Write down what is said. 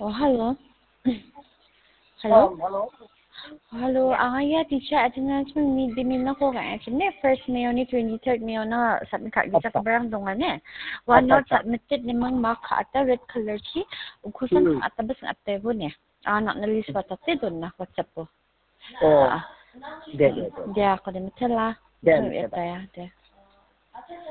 Oh, hallo. Hallo? Hallo? Hallo, ya teacher, ato na dimin na ko kaya ne first mayo ni 23rd mayo na submit ka di sa kabarang dongan ne. One not submitted namang maka ata red color chi ukusan ang atabas ng atebo ne. Anak na list pa tate doon na WhatsApp po. Oh, de. Dia ako din matala. De. Ito ya, de.